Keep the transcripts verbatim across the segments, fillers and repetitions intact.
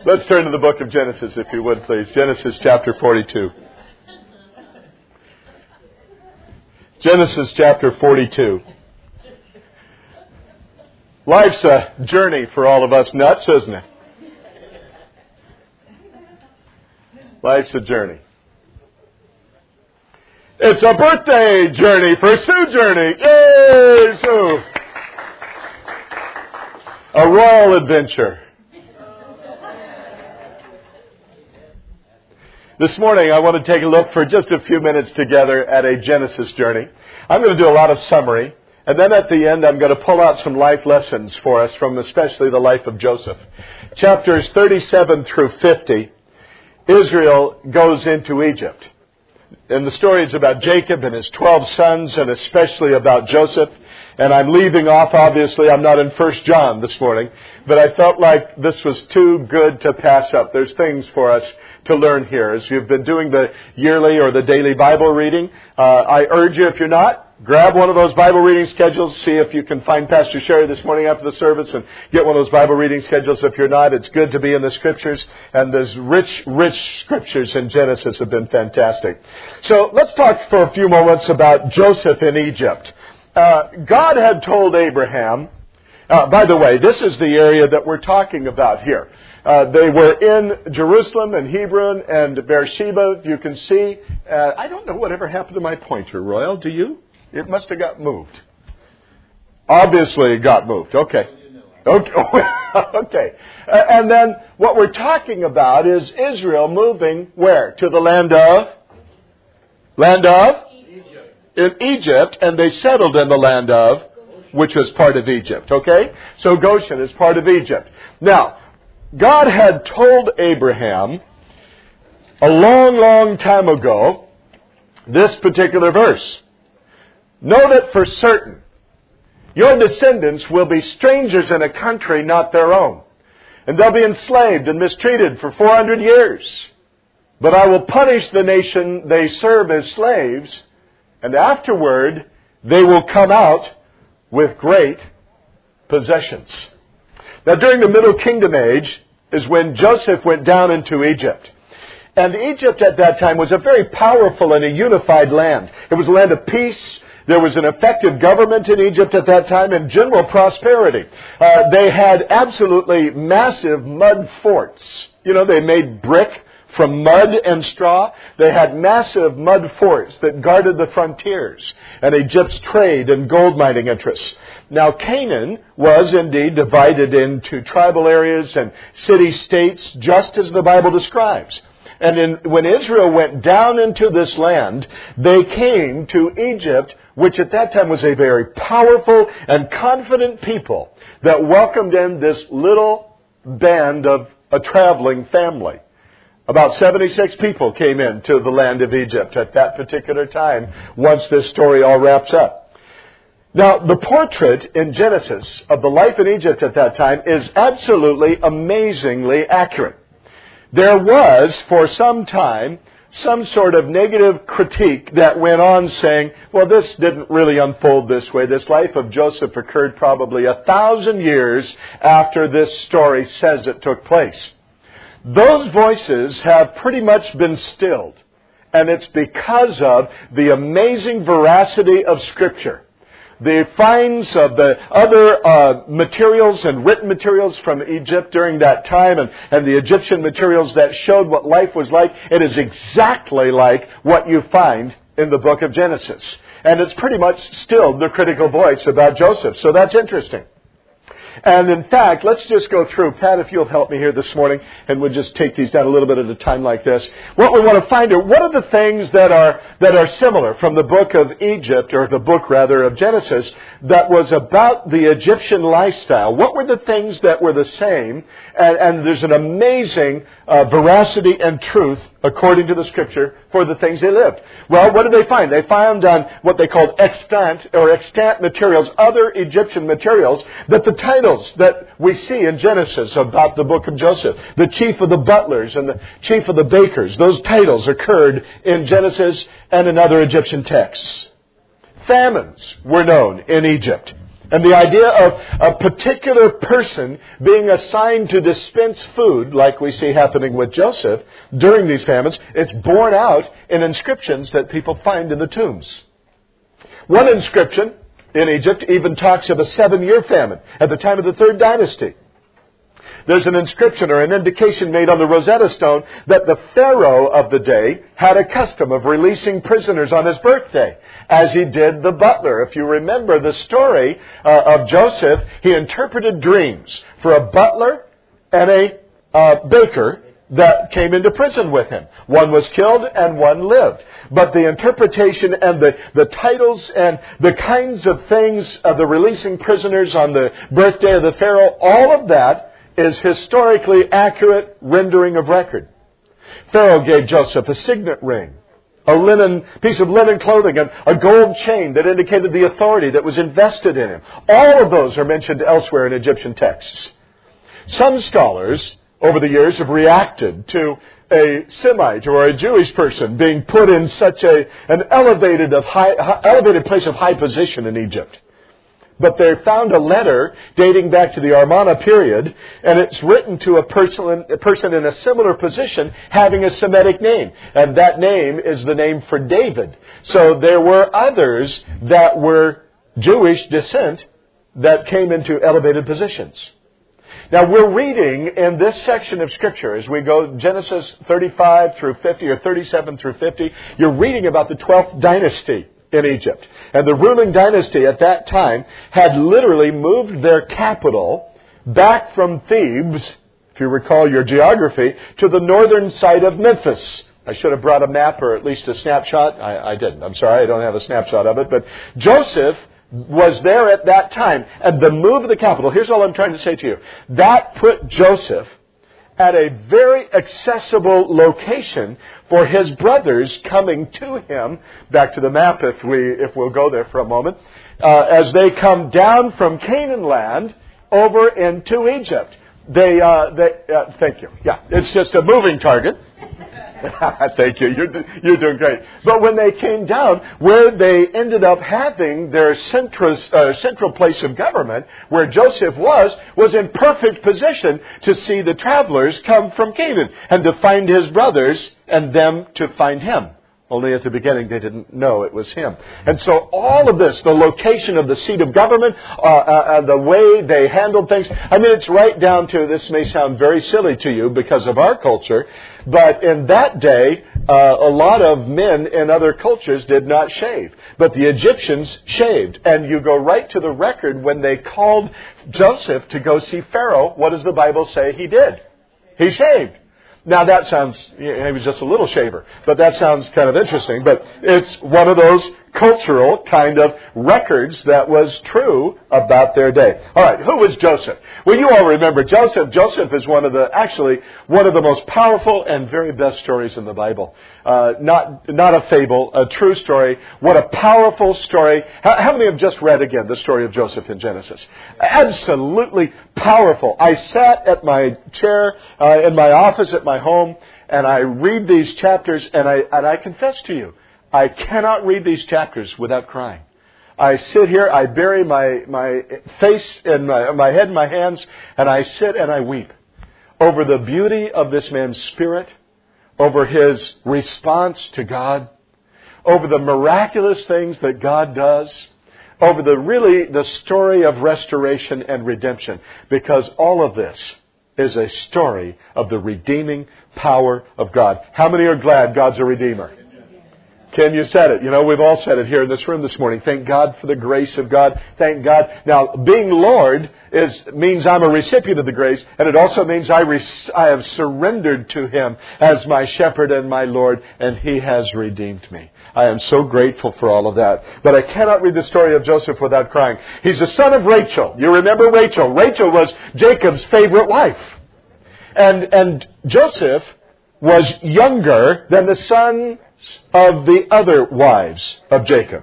Let's turn to the book of Genesis, if you would, please. Genesis chapter forty-two. Genesis chapter forty-two. Life's a journey for all of us nuts, isn't it? Life's a journey. It's a birthday journey for Sue Journey. Yay, Sue! A royal adventure. This morning, I want to take a look for just a few minutes together at a Genesis journey. I'm going to do a lot of summary, and then at the end, I'm going to pull out some life lessons for us from especially the life of Joseph. Chapters thirty-seven through fifty, Israel goes into Egypt. And the story is about Jacob and his twelve sons, and especially about Joseph. And I'm leaving off, obviously, I'm not in First John this morning, but I felt like this was too good to pass up. There's things for us to learn here. As you've been doing the yearly or the daily Bible reading, uh, I urge you, if you're not, grab one of those Bible reading schedules. See if you can find Pastor Sherry this morning after the service and get one of those Bible reading schedules. If you're not, it's good to be in the Scriptures. And those rich, rich Scriptures in Genesis have been fantastic. So let's talk for a few moments about Joseph in Egypt. Uh, God had told Abraham, uh, by the way, this is the area that we're talking about here. Uh, they were in Jerusalem and Hebron and Beersheba. You can see, uh, I don't know whatever happened to my pointer, Royal. Do you? It must have got moved. Obviously it got moved. Okay. Okay. okay. Uh, and then what we're talking about is Israel moving where? To the land of? Land of? Egypt. In Egypt. And they settled in the land of? Which was part of Egypt. Okay? So Goshen is part of Egypt. Now, God had told Abraham a long, long time ago this particular verse. Know that for certain your descendants will be strangers in a country not their own. And they'll be enslaved and mistreated for four hundred years. But I will punish the nation they serve as slaves, and afterward they will come out with great possessions. Now, during the Middle Kingdom age is when Joseph went down into Egypt. And Egypt at that time was a very powerful and a unified land. It was a land of peace. There was an effective government in Egypt at that time and general prosperity. Uh, they had absolutely massive mud forts. You know, they made brick from mud and straw. They had massive mud forts that guarded the frontiers and Egypt's trade and gold mining interests. Now, Canaan was indeed divided into tribal areas and city-states, just as the Bible describes. And in, when Israel went down into this land, they came to Egypt, which at that time was a very powerful and confident people that welcomed in this little band of a traveling family. About seventy-six people came into the land of Egypt at that particular time, once this story all wraps up. Now, the portrait in Genesis of the life in Egypt at that time is absolutely amazingly accurate. There was, for some time, some sort of negative critique that went on saying, well, this didn't really unfold this way. This life of Joseph occurred probably a thousand years after this story says it took place. Those voices have pretty much been stilled. And it's because of the amazing veracity of Scripture. The finds of the other uh, materials and written materials from Egypt during that time and, and the Egyptian materials that showed what life was like, it is exactly like what you find in the book of Genesis. And it's pretty much still the critical voice about Joseph. So that's interesting. And in fact, let's just go through. Pat, if you'll help me here this morning, and we'll just take these down a little bit at a time like this. What we want to find are, what are the things that are that are similar from the book of Egypt, or the book rather of Genesis, that was about the Egyptian lifestyle? What were the things that were the same? And, and there's an amazing uh, veracity and truth, according to the Scripture, for the things they lived. Well, what did they find? They found on what they called extant or extant materials, other Egyptian materials, that the titles that we see in Genesis about the book of Joseph, the chief of the butlers and the chief of the bakers, those titles occurred in Genesis and in other Egyptian texts. Famines were known in Egypt. And the idea of a particular person being assigned to dispense food, like we see happening with Joseph during these famines, it's borne out in inscriptions that people find in the tombs. One inscription in Egypt even talks of a seven-year famine at the time of the third dynasty. There's an inscription or an indication made on the Rosetta Stone that the Pharaoh of the day had a custom of releasing prisoners on his birthday, as he did the butler. If you remember the story uh, of Joseph, he interpreted dreams for a butler and a uh, baker that came into prison with him. One was killed and one lived. But the interpretation and the, the titles and the kinds of things of the releasing prisoners on the birthday of the Pharaoh, all of that is historically accurate rendering of record. Pharaoh gave Joseph a signet ring, a linen piece of linen clothing, and a gold chain that indicated the authority that was invested in him. All of those are mentioned elsewhere in Egyptian texts. Some scholars over the years have reacted to a Semite or a Jewish person being put in such a an elevated of high, elevated place of high position in Egypt. But they found a letter dating back to the Amarna period, and it's written to a person, a person in a similar position having a Semitic name. And that name is the name for David. So there were others that were Jewish descent that came into elevated positions. Now we're reading in this section of Scripture, as we go Genesis thirty-five through fifty, or thirty-seven through fifty, you're reading about the twelfth dynasty in Egypt. And the ruling dynasty at that time had literally moved their capital back from Thebes, if you recall your geography, to the northern side of Memphis. I should have brought a map or at least a snapshot. I, I didn't. I'm sorry, I don't have a snapshot of it. But Joseph was there at that time. And the move of the capital, here's all I'm trying to say to you. That put Joseph at a very accessible location for his brothers coming to him. Back to the map, if we if we'll go there for a moment, uh, as they come down from Canaan land over into Egypt. They, uh, they uh, thank you. Yeah, it's just a moving target. Thank you. You're, you're doing great. But when they came down, where they ended up having their central, uh, central place of government, where Joseph was, was in perfect position to see the travelers come from Canaan and to find his brothers and them to find him. Only at the beginning they didn't know it was him. And so all of this, the location of the seat of government, uh, uh, the way they handled things, I mean, it's right down to, this may sound very silly to you because of our culture, but in that day, uh, a lot of men in other cultures did not shave. But the Egyptians shaved. And you go right to the record when they called Joseph to go see Pharaoh. What does the Bible say he did? He shaved. Now that sounds, he was just a little shaver, but that sounds kind of interesting. But it's one of those cultural kind of records that was true about their day. All right, who was Joseph? Well, you all remember Joseph. Joseph is one of the, actually, one of the most powerful and very best stories in the Bible. Uh, not, not a fable, a true story. What a powerful story. How, how many have just read again the story of Joseph in Genesis? Absolutely powerful. I sat at my chair uh, in my office at my home, and I read these chapters, and I, and I confess to you, I cannot read these chapters without crying. I sit here, I bury my, my face in my, my head in my hands, and I sit and I weep over the beauty of this man's spirit, over his response to God, over the miraculous things that God does, over the really the story of restoration and redemption, because all of this is a story of the redeeming power of God. How many are glad God's a redeemer? Ken, you said it. You know, we've all said it here in this room this morning. Thank God for the grace of God. Thank God. Now, being Lord is means I'm a recipient of the grace, and it also means I, res- I have surrendered to Him as my shepherd and my Lord, and He has redeemed me. I am so grateful for all of that. But I cannot read the story of Joseph without crying. He's the son of Rachel. You remember Rachel. Rachel was Jacob's favorite wife. And, and Joseph was younger than the son of the other wives of Jacob.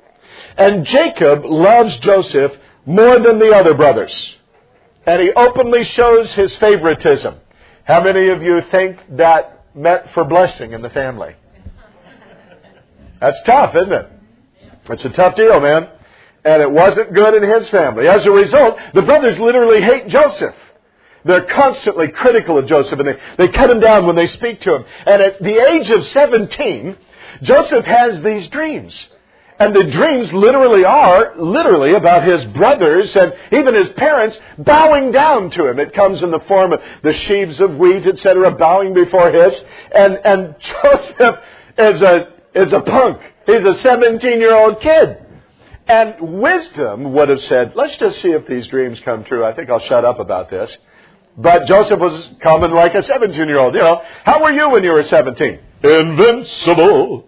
And Jacob loves Joseph more than the other brothers. And he openly shows his favoritism. How many of you think that meant for blessing in the family? That's tough, isn't it? It's a tough deal, man. And it wasn't good in his family. As a result, the brothers literally hate Joseph. They're constantly critical of Joseph, and they, they cut him down when they speak to him. And at the age of seventeen, Joseph has these dreams. And the dreams literally are, literally, about his brothers and even his parents bowing down to him. It comes in the form of the sheaves of wheat, et cetera, bowing before his. And, and Joseph is a, is a punk. He's a seventeen-year-old kid. And wisdom would have said, let's just see if these dreams come true. I think I'll shut up about this. But Joseph was coming like a seventeen-year-old. You know, how were you when you were seventeen? Invincible.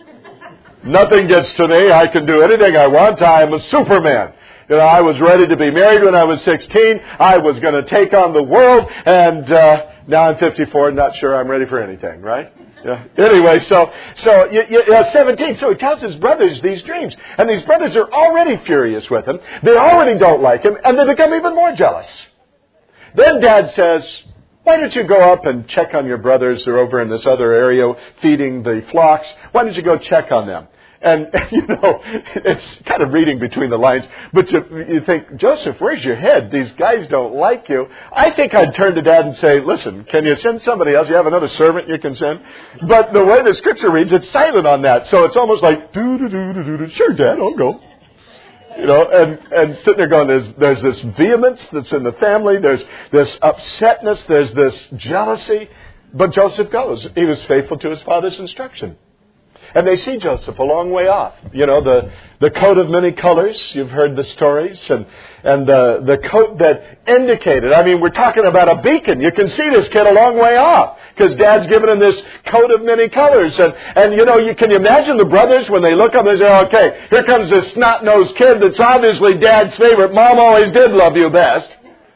Nothing gets to me. I can do anything I want. I am a Superman. You know, I was ready to be married when I was sixteen. I was going to take on the world. And uh, now I'm fifty-four and not sure I'm ready for anything, right? Yeah. Anyway, so so you, you, uh, seventeen. So he tells his brothers these dreams. And these brothers are already furious with him. They already don't like him. And they become even more jealous. Then Dad says, why don't you go up and check on your brothers? They're over in this other area feeding the flocks. Why don't you go check on them? And, you know, it's kind of reading between the lines. But you, you think, Joseph, where's your head? These guys don't like you. I think I'd turn to Dad and say, listen, can you send somebody else? You have another servant you can send? But the way the Scripture reads, it's silent on that. So it's almost like, do-do-do-do-do. Sure, Dad, I'll go. You know, and, and sitting there going, there's, there's this vehemence that's in the family. There's this upsetness. There's this jealousy. But Joseph goes. He was faithful to his father's instruction. And they see Joseph a long way off. You know, the, the coat of many colors. You've heard the stories. And, and the, the coat that indicated. I mean, we're talking about a beacon. You can see this kid a long way off. Because Dad's given him this coat of many colors. And, and you know, you can you imagine the brothers when they look up and they say, okay, here comes this snot-nosed kid that's obviously Dad's favorite. Mom always did love you best.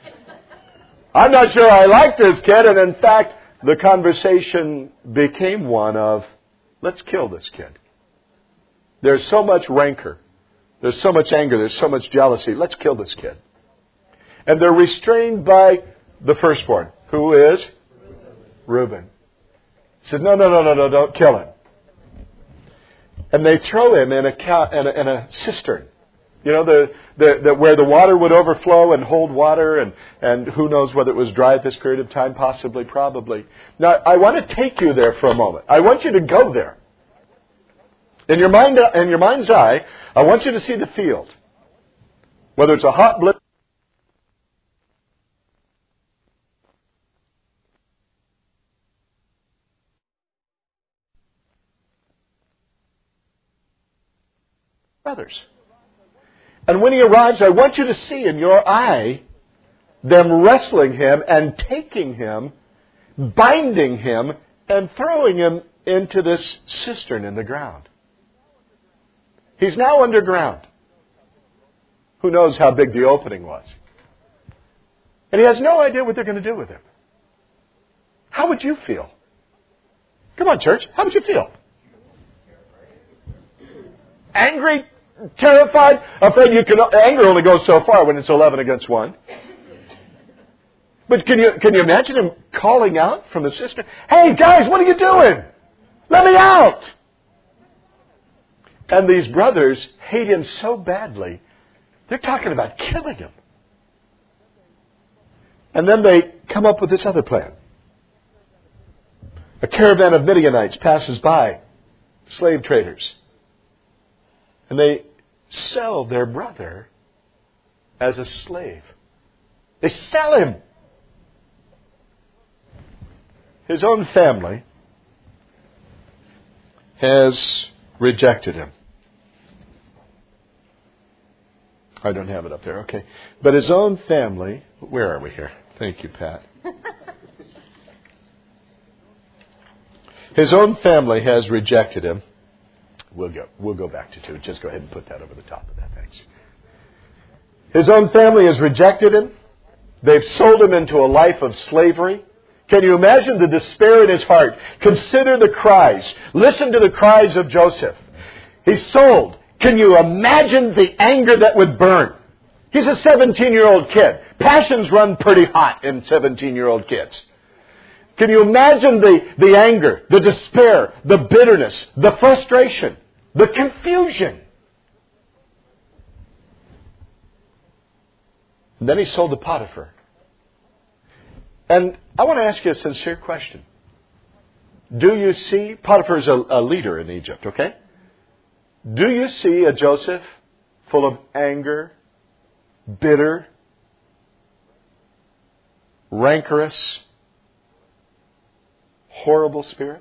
I'm not sure I like this kid. And in fact, the conversation became one of, let's kill this kid. There's so much rancor. There's so much anger. There's so much jealousy. Let's kill this kid. And they're restrained by the firstborn, who is Reuben. He says, no, no, no, no, no, don't kill him. And they throw him in a, cow, in a, in a cistern. You know, the, the, the where the water would overflow and hold water, and, and who knows whether it was dry at this period of time, possibly, probably. Now, I want to take you there for a moment. I want you to go there. In your mind, in your mind's eye, I want you to see the field. Whether it's a hot blitz, brothers. And when he arrives, I want you to see in your eye them wrestling him and taking him, binding him, and throwing him into this cistern in the ground. He's now underground. Who knows how big the opening was? And he has no idea what they're going to do with him. How would you feel? Come on, church. How would you feel? Angry? Terrified? Afraid you can... Anger only goes so far when it's eleven against one. But can you can you imagine him calling out from the cistern? Hey, guys, what are you doing? Let me out! And these brothers hate him so badly, they're talking about killing him. And then they come up with this other plan. A caravan of Midianites passes by, slave traders. And they sell their brother as a slave. They sell him. His own family has rejected him. I don't have it up there. Okay. But his own family... Where are we here? Thank you, Pat. His own family has rejected him. We'll go, we'll go back to two. Just go ahead and put that over the top of that. Thanks. His own family has rejected him. They've sold him into a life of slavery. Can you imagine the despair in his heart? Consider the cries. Listen to the cries of Joseph. He's sold. Can you imagine the anger that would burn? He's a seventeen-year-old kid. Passions run pretty hot in seventeen-year-old kids. Can you imagine the, the anger, the despair, the bitterness, the frustration, the confusion? And then he sold to Potiphar. And I want to ask you a sincere question. Do you see, Potiphar is a, a leader in Egypt, okay? Do you see a Joseph full of anger, bitter, rancorous, horrible spirit?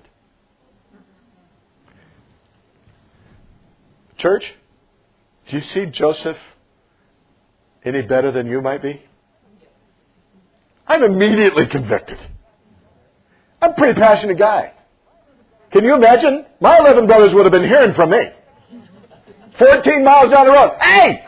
Church, do you see Joseph any better than you might be? I'm immediately convicted. I'm a pretty passionate guy. Can you imagine? My eleven brothers would have been hearing from me. fourteen miles down the road. Hey!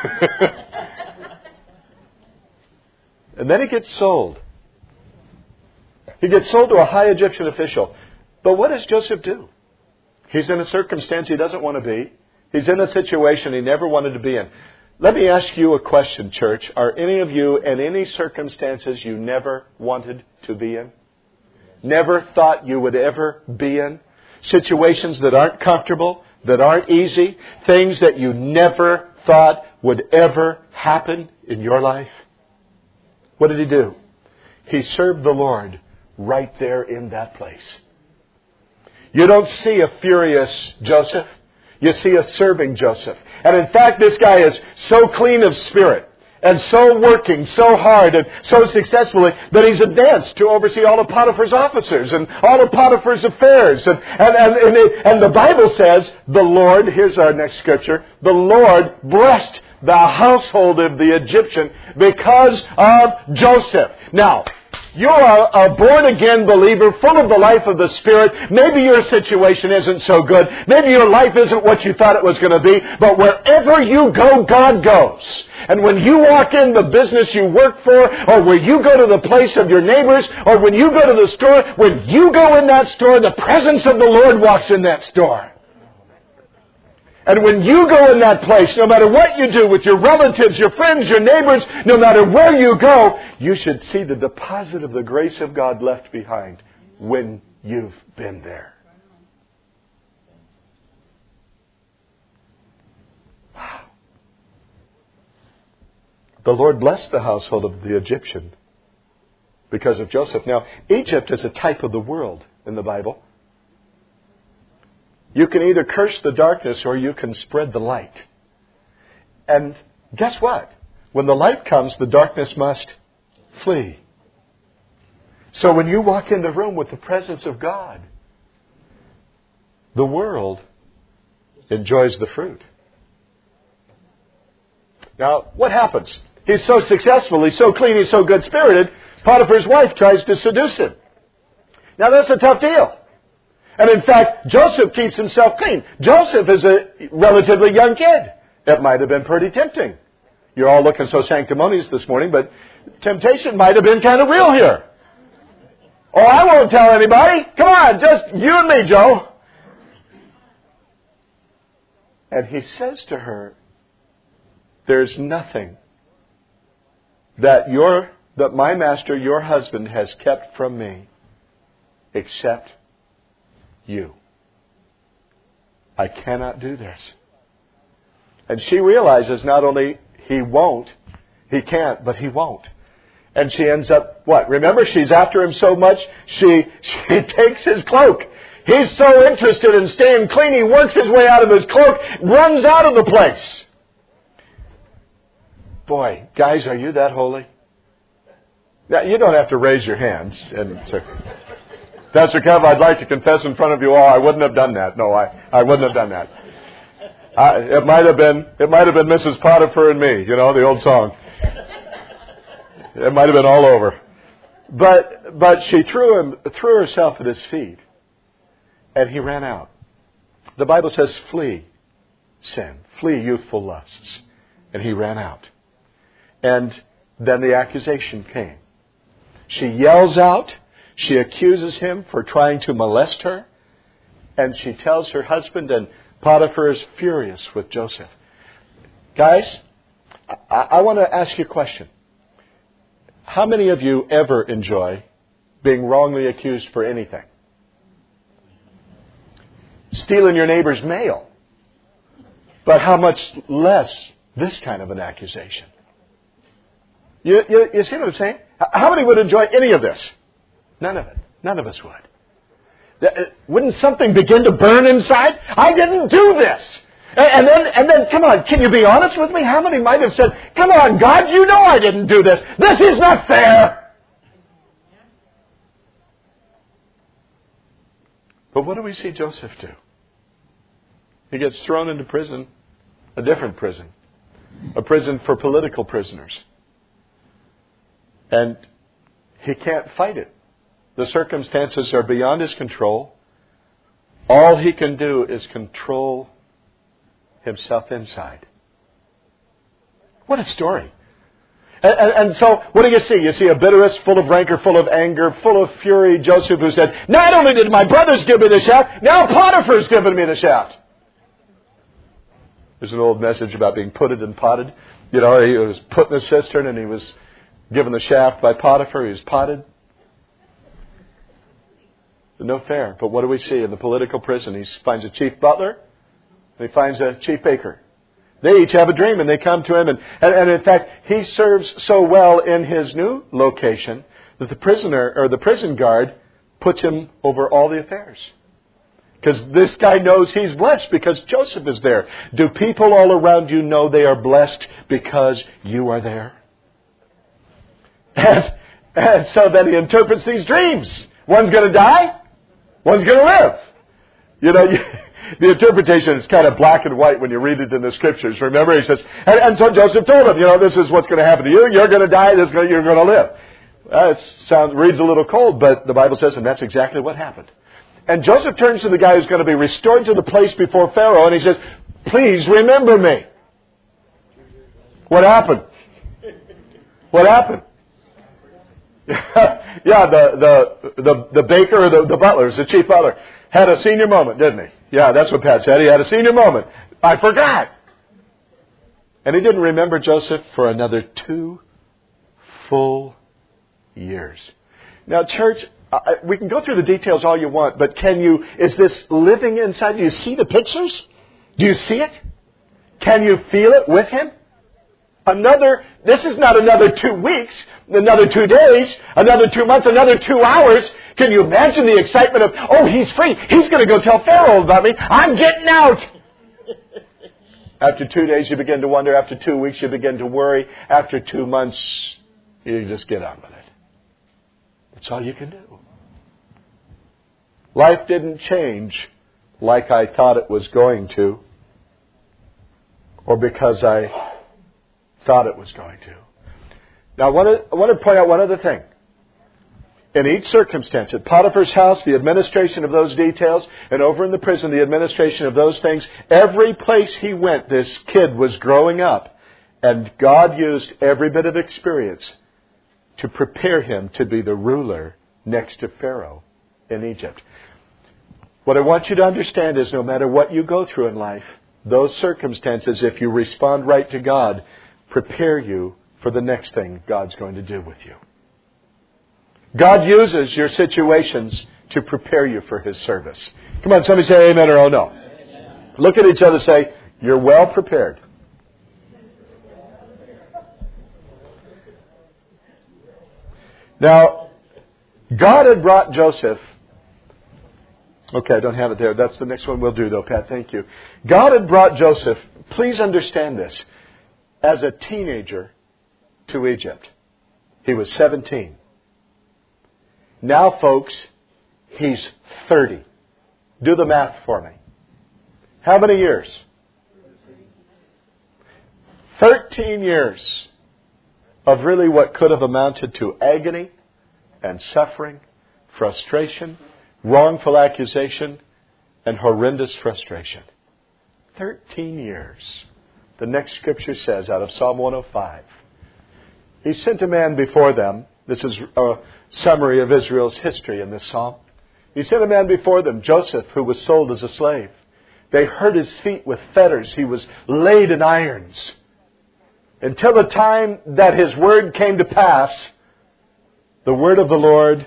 And then he gets sold. He gets sold to a high Egyptian official. But what does Joseph do? He's in a circumstance he doesn't want to be. He's in a situation he never wanted to be in. Let me ask you a question, church. Are any of you in any circumstances you never wanted to be in? Never thought you would ever be in? Situations that aren't comfortable, that aren't easy, things that you never thought would ever happen in your life? What did he do? He served the Lord right there in that place. You don't see a furious Joseph. You see a serving Joseph. And in fact, this guy is so clean of spirit and so working so hard and so successfully that he's advanced to oversee all of Potiphar's officers and all of Potiphar's affairs. And, and, and, and, it, and the Bible says, the Lord, here's our next scripture, the Lord blessed the household of the Egyptian because of Joseph. Now, you're a, a born-again believer full of the life of the Spirit. Maybe your situation isn't so good. Maybe your life isn't what you thought it was going to be. But wherever you go, God goes. And when you walk in the business you work for, or when you go to the place of your neighbors, or when you go to the store, when you go in that store, the presence of the Lord walks in that store. And when you go in that place, no matter what you do with your relatives, your friends, your neighbors, no matter where you go, you should see the deposit of the grace of God left behind when you've been there. Wow. The Lord blessed the household of the Egyptian because of Joseph. Now, Egypt is a type of the world in the Bible. You can either curse the darkness or you can spread the light. And guess what? When the light comes, the darkness must flee. So when you walk in the room with the presence of God, the world enjoys the fruit. Now, what happens? He's so successful, he's so clean, he's so good-spirited, Potiphar's wife tries to seduce him. Now, that's a tough deal. And in fact, Joseph keeps himself clean. Joseph is a relatively young kid. It might have been pretty tempting. You're all looking so sanctimonious this morning, but temptation might have been kind of real here. Oh, I won't tell anybody. Come on, just you and me, Joe. And he says to her, there's nothing that your, that my master, your husband, has kept from me except you. I cannot do this. And she realizes not only he won't, he can't, but he won't. And she ends up, what? Remember, she's after him so much, she, she takes his cloak. He's so interested in staying clean, he works his way out of his cloak, runs out of the place. Boy, guys, are you that holy? Now, you don't have to raise your hands. And so, Pastor Kev, I'd like to confess in front of you all, I wouldn't have done that. No, I, I wouldn't have done that. I, it might have been, it might have been Missus Potiphar and me, you know, the old song. It might have been all over. But, but she threw him, threw herself at his feet, and he ran out. The Bible says, flee sin, flee youthful lusts. And he ran out. And then the accusation came. She yells out. She accuses him for trying to molest her. And she tells her husband, and Potiphar is furious with Joseph. Guys, I, I want to ask you a question. How many of you ever enjoy being wrongly accused for anything? Stealing your neighbor's mail. But how much less this kind of an accusation? You, you, you see what I'm saying? How many would enjoy any of this? None of it. None of us would. Wouldn't something begin to burn inside? I didn't do this. And then, and then, come on, can you be honest with me? How many might have said, come on, God, you know I didn't do this. This is not fair. But what do we see Joseph do? He gets thrown into prison, a different prison, a prison for political prisoners. And he can't fight it. The circumstances are beyond his control. All he can do is control himself inside. What a story. And, and, and so, what do you see? You see a bitterest, full of rancor, full of anger, full of fury, Joseph, who said, not only did my brothers give me the shaft, now Potiphar's given me the shaft. There's an old message about being putted and potted. You know, he was put in a cistern and he was given the shaft by Potiphar. He was potted. No fair. But what do we see in the political prison? He finds a chief butler and he finds a chief baker. They each have a dream and they come to him. And, and, and in fact, he serves so well in his new location that the prisoner or the prison guard puts him over all the affairs. Because this guy knows he's blessed because Joseph is there. Do people all around you know they are blessed because you are there? And, and so then he interprets these dreams. One's going to die. One's going to live. You know, you, the interpretation is kind of black and white when you read it in the Scriptures. Remember, he says, and, and so Joseph told him, you know, this is what's going to happen to you. You're going to die. This is gonna, you're going to live. That sounds reads a little cold, but the Bible says, and that's exactly what happened. And Joseph turns to the guy who's going to be restored to the place before Pharaoh, and he says, please remember me. What happened? What happened? yeah, the, the, the, the baker or the, the butler, the chief butler, had a senior moment, didn't he? Yeah, that's what Pat said. He had a senior moment. I forgot. And he didn't remember Joseph for another two full years. Now, church, Uh, we can go through the details all you want, but can you, is this living inside? Do you see the pictures? Do you see it? Can you feel it with him? Another, this is not another two weeks, another two days, another two months, another two hours. Can you imagine the excitement of, oh, he's free. He's going to go tell Pharaoh about me. I'm getting out. After two days, you begin to wonder. After two weeks, you begin to worry. After two months, you just get on with it. That's all you can do. Life didn't change like I thought it was going to, or because I thought it was going to. Now, I want to, I want to point out one other thing. In each circumstance, at Potiphar's house, the administration of those details, and over in the prison, the administration of those things, every place he went, this kid was growing up, and God used every bit of experience to prepare him to be the ruler next to Pharaoh in Egypt. What I want you to understand is no matter what you go through in life, those circumstances, if you respond right to God, prepare you for the next thing God's going to do with you. God uses your situations to prepare you for His service. Come on, somebody say amen or oh no. Amen. Look at each other and say, you're well prepared. Now, God had brought Joseph. Okay, I don't have it there. That's the next one we'll do, though, Pat. Thank you. God had brought Joseph, please understand this, as a teenager to Egypt. He was seventeen. Now, folks, he's thirty. Do the math for me. How many years? Thirteen years of really what could have amounted to agony and suffering, frustration, wrongful accusation, and horrendous frustration. Thirteen years. The next scripture says out of Psalm one oh five, He sent a man before them. This is a summary of Israel's history in this psalm. He sent a man before them, Joseph, who was sold as a slave. They hurt his feet with fetters. He was laid in irons. Until the time that his word came to pass, the word of the Lord...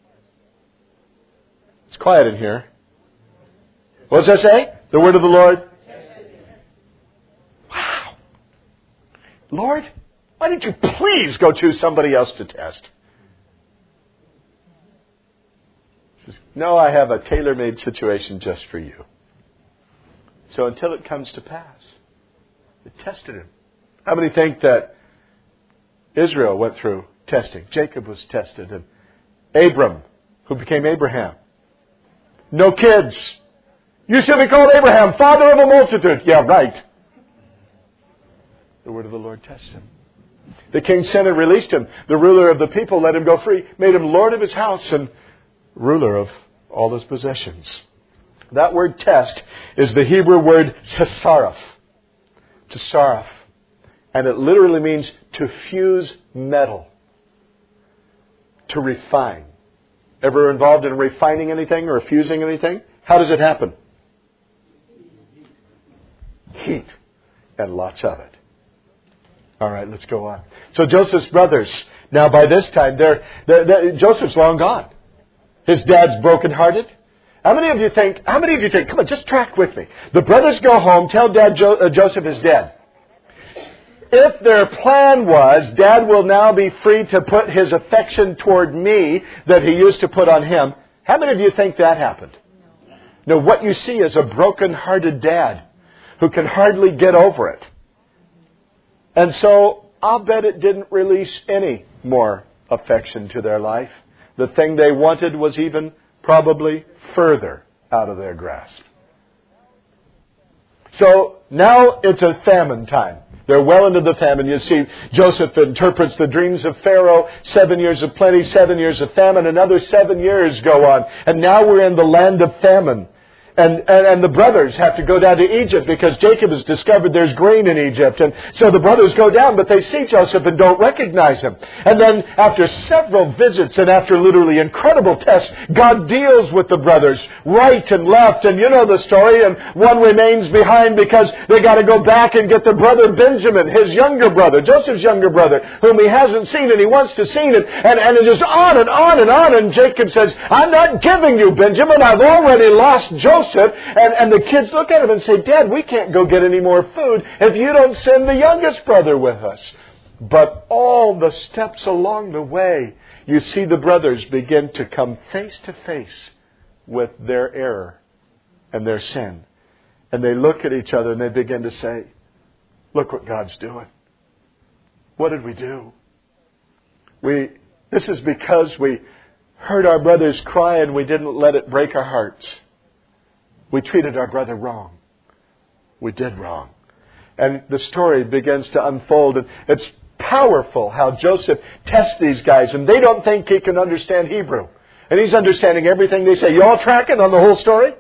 It's quiet in here. What does that say? The word of the Lord? Wow. Lord, Why don't you please go choose somebody else to test? He says, no, I have a tailor-made situation just for you. So until it comes to pass, they tested him. How many think that Israel went through testing? Jacob was tested. And Abram, who became Abraham. No kids. You should be called Abraham, father of a multitude. Yeah, right. The word of the Lord tests him. The king sent and released him. The ruler of the people let him go free, made him lord of his house and ruler of all his possessions. That word test is the Hebrew word tesarif. Tesarif. And it literally means to fuse metal. To refine. Ever involved in refining anything or fusing anything? How does it happen? Heat. And lots of it. All right, let's go on. So Joseph's brothers, now by this time, they're, they're, they're, Joseph's long gone. His dad's brokenhearted. How many of you think, how many of you think, come on, just track with me. The brothers go home, tell Dad jo- uh, Joseph is dead. If their plan was, Dad will now be free to put his affection toward me that he used to put on him, how many of you think that happened? No, what you see is a broken-hearted dad who can hardly get over it. And so, I'll bet it didn't release any more affection to their life. The thing they wanted was even probably further out of their grasp. So, now it's a famine time. They're well into the famine. You see, Joseph interprets the dreams of Pharaoh. Seven years of plenty, seven years of famine. Another seven years go on. And now we're in the land of famine. And, and, and the brothers have to go down to Egypt because Jacob has discovered there's grain in Egypt. And so the brothers go down, but they see Joseph and don't recognize him. And then after several visits and after literally incredible tests, God deals with the brothers right and left. And you know the story. And one remains behind because they got to go back and get their brother Benjamin, his younger brother, Joseph's younger brother, whom he hasn't seen and he wants to see. And, and, and it just on and on and on. And Jacob says, I'm not giving you Benjamin. I've already lost Joseph. And, and the kids look at him and say, Dad, we can't go get any more food if you don't send the youngest brother with us. But all the steps along the way, you see the brothers begin to come face to face with their error and their sin. And they look at each other and they begin to say, look what God's doing. What did we do? We, this is because we heard our brothers cry and we didn't let it break our hearts. We treated our brother wrong. We did wrong. And the story begins to unfold. And it's powerful how Joseph tests these guys. And they don't think he can understand Hebrew. And he's understanding everything they say. You all tracking on the whole story?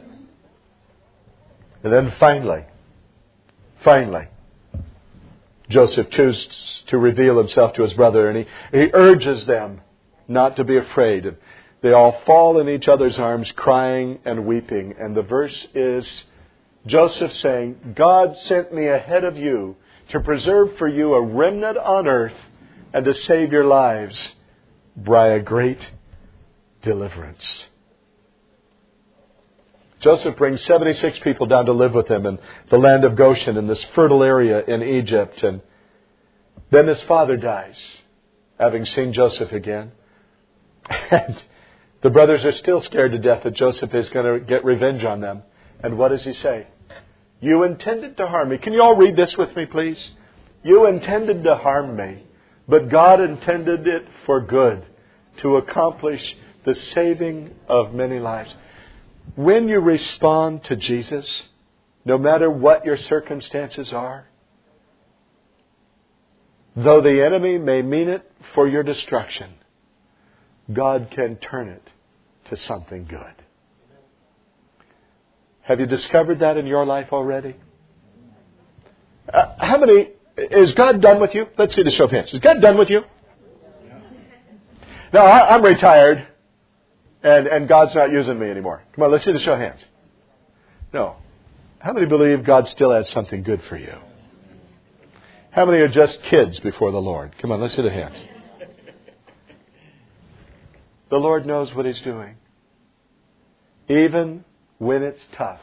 And then finally, finally, Joseph chooses to reveal himself to his brother. And he, he urges them not to be afraid. And they all fall in each other's arms, crying and weeping. And the verse is Joseph saying, God sent me ahead of you to preserve for you a remnant on earth and to save your lives by a great deliverance. Joseph brings seventy-six people down to live with him in the land of Goshen, in this fertile area in Egypt. And then his father dies, having seen Joseph again. And the brothers are still scared to death that Joseph is going to get revenge on them. And what does he say? You intended to harm me. Can you all read this with me, please? You intended to harm me, but God intended it for good, to accomplish the saving of many lives. When you respond to Jesus, no matter what your circumstances are, though the enemy may mean it for your destruction, God can turn it to something good. Have you discovered that in your life already? Uh, how many, is God done with you? Let's see the show of hands. Is God done with you? No, I, I'm retired and, and God's not using me anymore. Come on, let's see the show of hands. No. How many believe God still has something good for you? How many are just kids before the Lord? Come on, let's see the hands. The Lord knows what He's doing. Even when it's tough,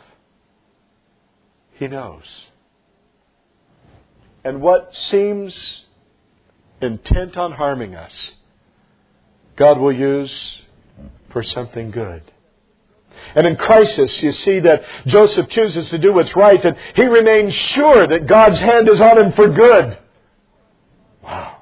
He knows. And what seems intent on harming us, God will use for something good. And in crisis, you see that Joseph chooses to do what's right, and he remains sure that God's hand is on him for good. Wow.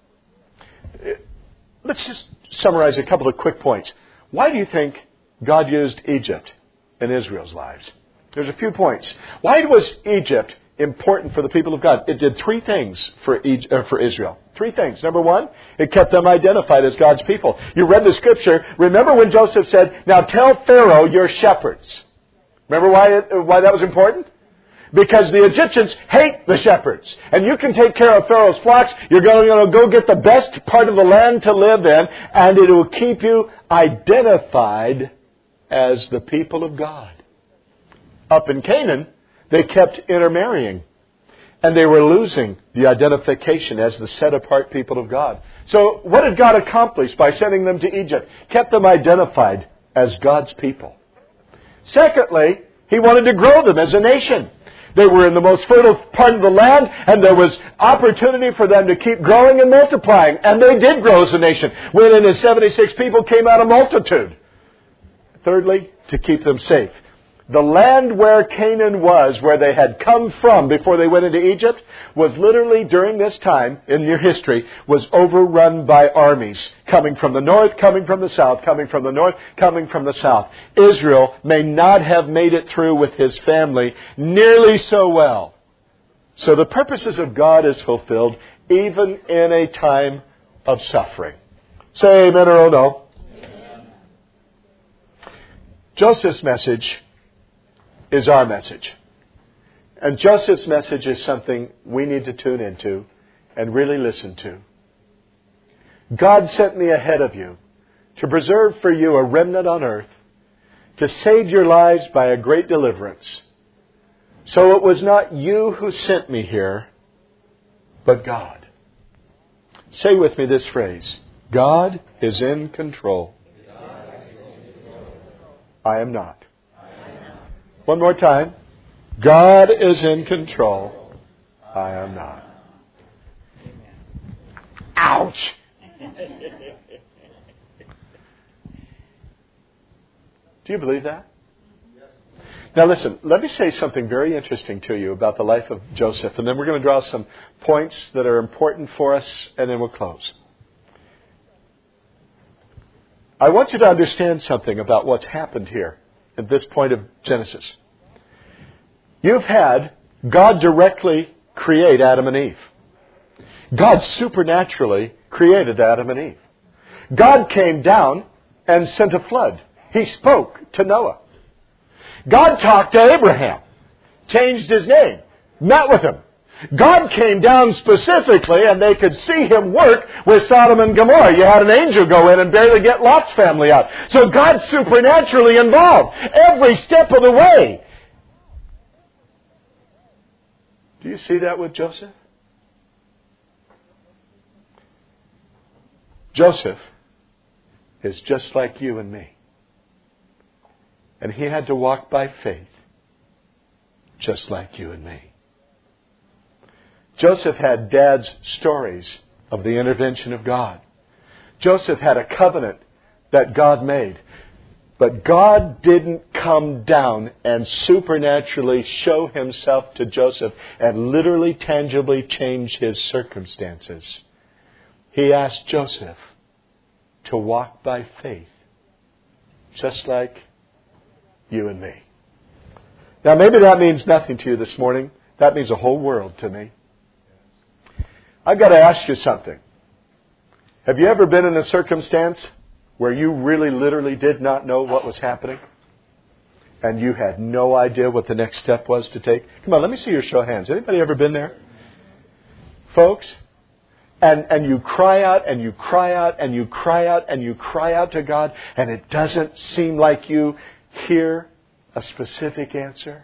Let's just summarize a couple of quick points. Why do you think God used Egypt in Israel's lives? There's a few points. Why was Egypt important for the people of God? It did three things for Egypt, uh, for Israel. Three things. Number one, it kept them identified as God's people. You read the scripture. Remember when Joseph said, "Now tell Pharaoh you're shepherds." Remember why it, why that was important? Because the Egyptians hate the shepherds. And you can take care of Pharaoh's flocks. You're going to go get the best part of the land to live in. And it will keep you identified as the people of God. Up in Canaan, they kept intermarrying. And they were losing the identification as the set-apart people of God. So what did God accomplish by sending them to Egypt? Kept them identified as God's people. Secondly, He wanted to grow them as a nation. They were in the most fertile part of the land, and there was opportunity for them to keep growing and multiplying. And they did grow as a nation. When in his seventy-six people came out a multitude. Thirdly, to keep them safe. The land where Canaan was, where they had come from before they went into Egypt, was literally during this time in your history, was overrun by armies coming from the north, coming from the south, coming from the north, coming from the south. Israel may not have made it through with his family nearly so well. So the purposes of God is fulfilled even in a time of suffering. Say amen or oh no. Amen. Joseph's message is our message. And Joseph's message is something we need to tune into and really listen to. God sent me ahead of you to preserve for you a remnant on earth, to save your lives by a great deliverance. So it was not you who sent me here, but God. Say with me this phrase: God is in control. I am not. One more time. God is in control. I am not. Ouch! Do you believe that? Now listen, let me say something very interesting to you about the life of Joseph, and then we're going to draw some points that are important for us, and then we'll close. I want you to understand something about what's happened here at this point of Genesis. You've had God directly create Adam and Eve. God supernaturally created Adam and Eve. God came down and sent a flood. He spoke to Noah. God talked to Abraham, changed his name, met with him. God came down specifically, and they could see Him work with Sodom and Gomorrah. You had an angel go in and barely get Lot's family out. So God's supernaturally involved every step of the way. Do you see that with Joseph? Joseph is just like you and me. And he had to walk by faith, just like you and me. Joseph had Dad's stories of the intervention of God. Joseph had a covenant that God made. But God didn't come down and supernaturally show Himself to Joseph and literally, tangibly change his circumstances. He asked Joseph to walk by faith, just like you and me. Now, maybe that means nothing to you this morning. That means a whole world to me. I've got to ask you something. Have you ever been in a circumstance where you really literally did not know what was happening? And you had no idea what the next step was to take? Come on, let me see your show of hands. Anybody ever been there? Folks? And, and you cry out and you cry out and you cry out and you cry out to God, and it doesn't seem like you hear a specific answer.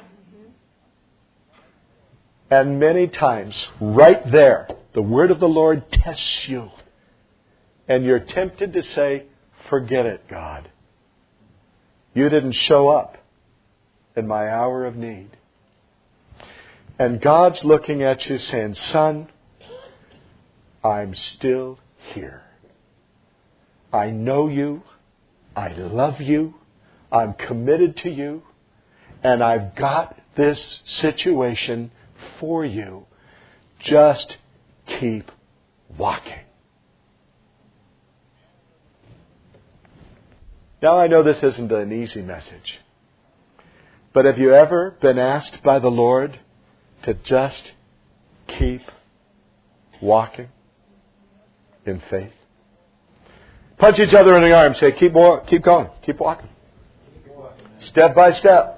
And many times, right there, the word of the Lord tests you. And you're tempted to say, forget it, God. You didn't show up in my hour of need. And God's looking at you saying, son, I'm still here. I know you. I love you. I'm committed to you. And I've got this situation for you. Just keep walking. Now, I know this isn't an easy message. But have you ever been asked by the Lord to just keep walking in faith? Punch each other in the arm. Say, keep, keep going. Keep walking. Step by step.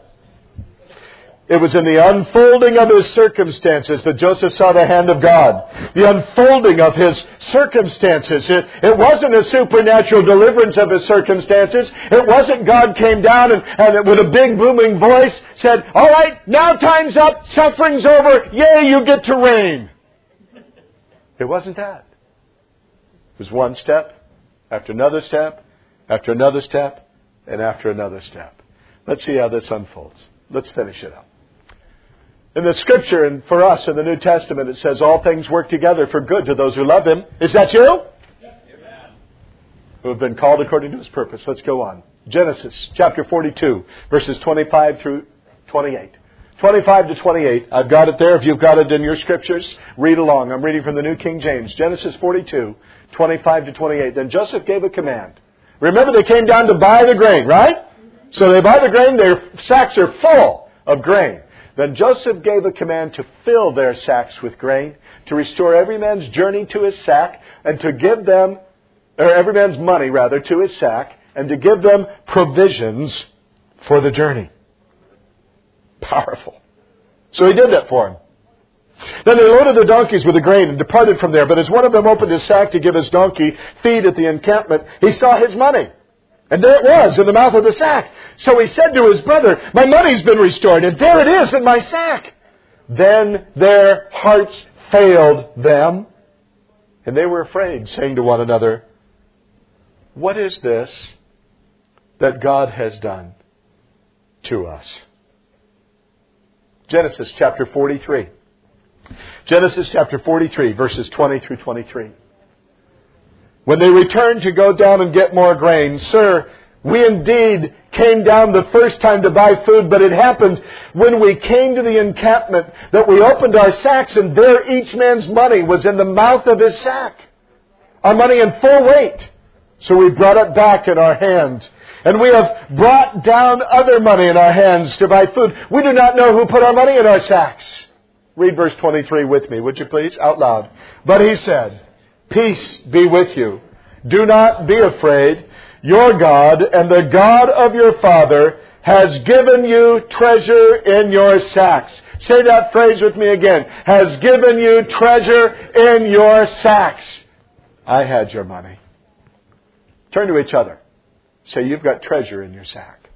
It was in the unfolding of his circumstances that Joseph saw the hand of God. The unfolding of his circumstances. It, it wasn't a supernatural deliverance of his circumstances. It wasn't God came down and, and with a big booming voice said, all right, now time's up, suffering's over, yay, you get to reign. It wasn't that. It was one step, after another step, after another step, and after another step. Let's see how this unfolds. Let's finish it up. In the Scripture, and for us in the New Testament, it says all things work together for good to those who love Him. Is that you? Yes. Who have been called according to His purpose. Let's go on. Genesis chapter forty-two, verses twenty-five through twenty-eight. twenty-five to twenty-eight. I've got it there. If you've got it in your Scriptures, read along. I'm reading from the New King James. Genesis forty-two, twenty-five to twenty-eight. Then Joseph gave a command. Remember, they came down to buy the grain, right? So they buy the grain. Their sacks are full of grain. Then Joseph gave a command to fill their sacks with grain, to restore every man's journey to his sack, and to give them, or every man's money rather, to his sack, and to give them provisions for the journey. Powerful. So he did that for him. Then they loaded their donkeys with the grain and departed from there. But as one of them opened his sack to give his donkey feed at the encampment, he saw his money. And there it was in the mouth of the sack. So he said to his brother, my money's been restored, and there it is in my sack. Then their hearts failed them, and they were afraid, saying to one another, what is this that God has done to us? Genesis chapter forty-three. Genesis chapter forty-three, verses twenty through twenty-three. When they returned to go down and get more grain, sir, we indeed came down the first time to buy food, but it happened when we came to the encampment that we opened our sacks, and there each man's money was in the mouth of his sack. Our money in full weight. So we brought it back in our hands. And we have brought down other money in our hands to buy food. We do not know who put our money in our sacks. Read verse twenty-three with me, would you please? Out loud. But he said, peace be with you. Do not be afraid. Your God and the God of your father has given you treasure in your sacks. Say that phrase with me again. Has given you treasure in your sacks. I had your money. Turn to each other. Say, you've got treasure in your sack.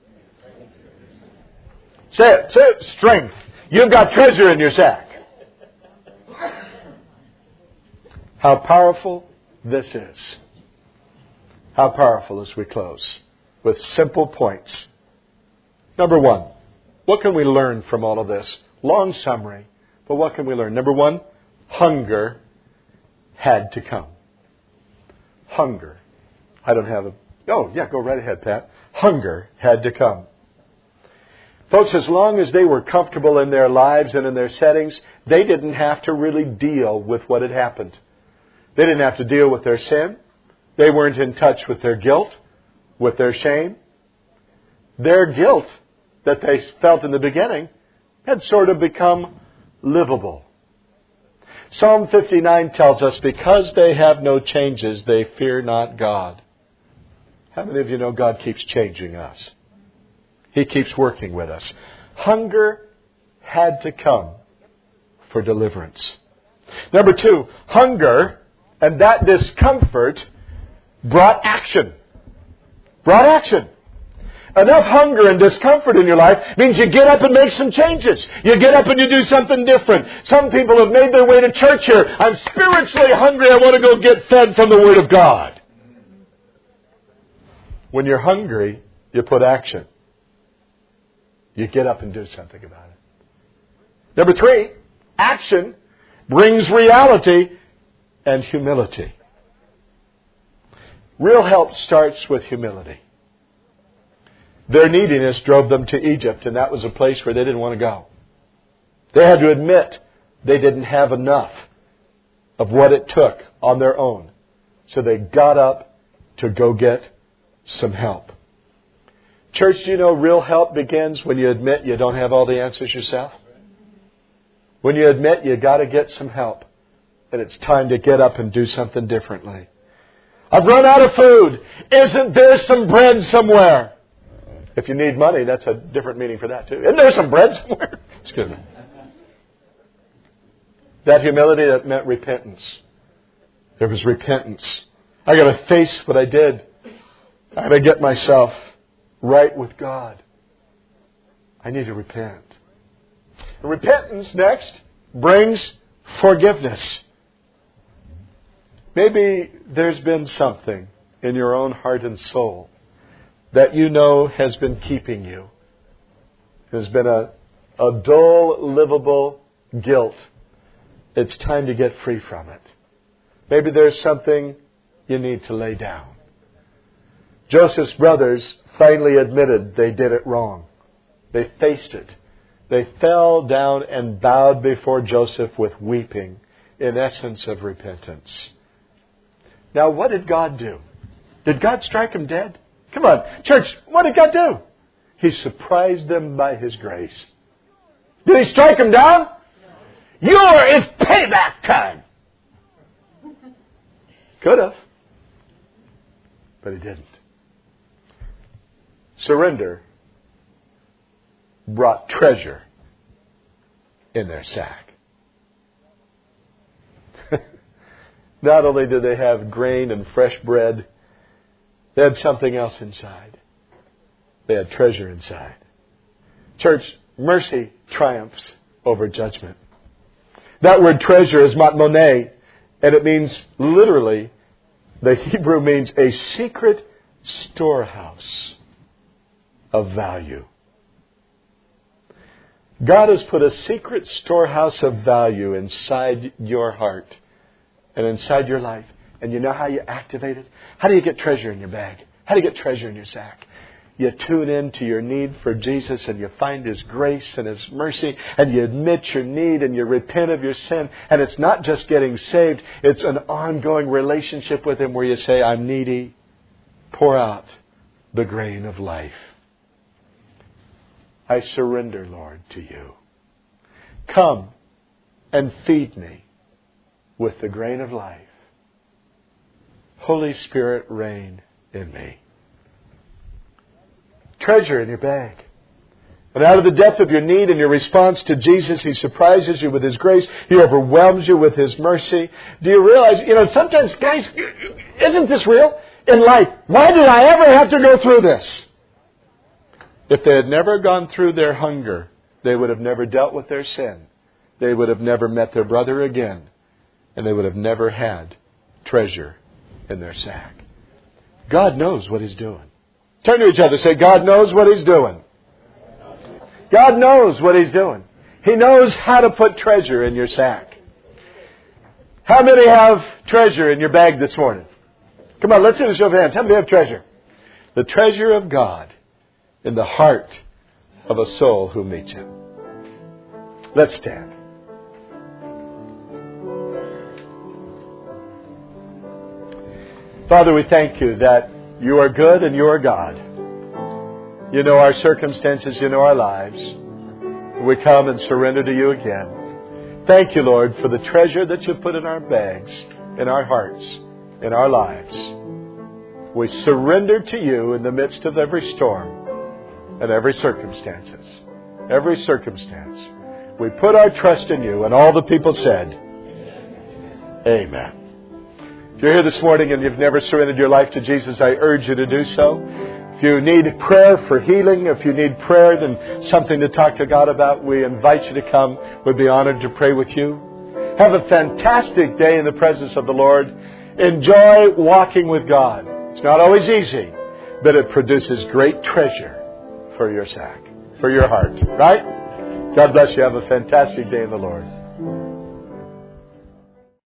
Say it. Say it. Strength. You've got treasure in your sack. How powerful this is. How powerful as we close with simple points. Number one, what can we learn from all of this? Long summary, but what can we learn? Number one, hunger had to come. Hunger. I don't have a... Oh, yeah, go right ahead, Pat. Hunger had to come. Folks, as long as they were comfortable in their lives and in their settings, they didn't have to really deal with what had happened. They didn't have to deal with their sin. They weren't in touch with their guilt, with their shame. Their guilt that they felt in the beginning had sort of become livable. Psalm fifty-nine tells us, because they have no changes, they fear not God. How many of you know God keeps changing us? He keeps working with us. Hunger had to come for deliverance. Number two, hunger and that discomfort brought action. Brought action. Enough hunger and discomfort in your life means you get up and make some changes. You get up and you do something different. Some people have made their way to church here. I'm spiritually hungry. I want to go get fed from the Word of God. When you're hungry, you put action. You get up and do something about it. Number three, action brings reality and humility. Real help starts with humility. Their neediness drove them to Egypt, and that was a place where they didn't want to go. They had to admit they didn't have enough of what it took on their own. So they got up to go get some help. Church, do you know real help begins when you admit you don't have all the answers yourself? When you admit you got to get some help, and it's time to get up and do something differently. I've run out of food. Isn't there some bread somewhere? If you need money, that's a different meaning for that too. Isn't there some bread somewhere? Excuse me. That humility, that meant repentance. There was repentance. I got to face what I did. I got to get myself right with God. I need to repent. Repentance, next, brings forgiveness. Maybe there's been something in your own heart and soul that you know has been keeping you. There's been a, a dull, livable guilt. It's time to get free from it. Maybe there's something you need to lay down. Joseph's brothers finally admitted they did it wrong. They faced it. They fell down and bowed before Joseph with weeping, in essence of repentance. Now, what did God do? Did God strike them dead? Come on, church, what did God do? He surprised them by His grace. Did He strike them down? Your is payback time. Could have. But He didn't. Surrender brought treasure in their sack. Not only did they have grain and fresh bread, they had something else inside. They had treasure inside. Church, mercy triumphs over judgment. That word treasure is matmoneh, and it means literally, the Hebrew means a secret storehouse of value. God has put a secret storehouse of value inside your heart and inside your life. And you know how you activate it? How do you get treasure in your bag? How do you get treasure in your sack? You tune in to your need for Jesus, and you find His grace and His mercy, and you admit your need and you repent of your sin. And it's not just getting saved. It's an ongoing relationship with Him where you say, I'm needy. Pour out the grain of life. I surrender, Lord, to You. Come and feed me with the grain of life. Holy Spirit, reign in me. Treasure in your bag. And out of the depth of your need and your response to Jesus, He surprises you with His grace. He overwhelms you with His mercy. Do you realize, you know, sometimes, guys, isn't this real? In life, why did I ever have to go through this? If they had never gone through their hunger, they would have never dealt with their sin. They would have never met their brother again. And they would have never had treasure in their sack. God knows what He's doing. Turn to each other and say, God knows what He's doing. God knows what He's doing. He knows how to put treasure in your sack. How many have treasure in your bag this morning? Come on, let's see the show of hands. How many have treasure? The treasure of God in the heart of a soul who meets Him. Let's stand. Father, we thank You that You are good and You are God. You know our circumstances, You know our lives. We come and surrender to You again. Thank You, Lord, for the treasure that You've put in our bags, in our hearts, in our lives. We surrender to You in the midst of every storm and every circumstances. Every circumstance. We put our trust in You, and all the people said, Amen. If you're here this morning and you've never surrendered your life to Jesus, I urge you to do so. If you need prayer for healing, if you need prayer and something to talk to God about, we invite you to come. We'd be honored to pray with you. Have a fantastic day in the presence of the Lord. Enjoy walking with God. It's not always easy, but it produces great treasure for your sack, for your heart. Right? God bless you. Have a fantastic day in the Lord.